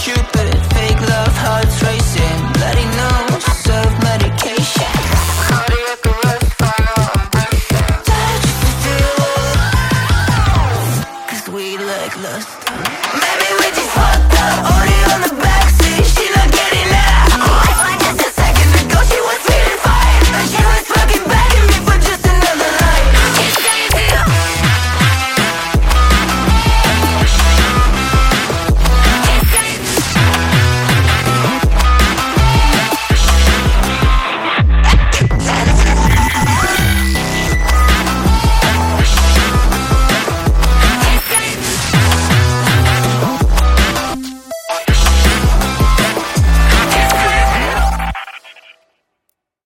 Cupid, fake love, hearts racing, bloody nose, self-medication, cardiac arrest, final ambition. Touch the feel, 'cause we like lust. Maybe we just fucked up, already on the back.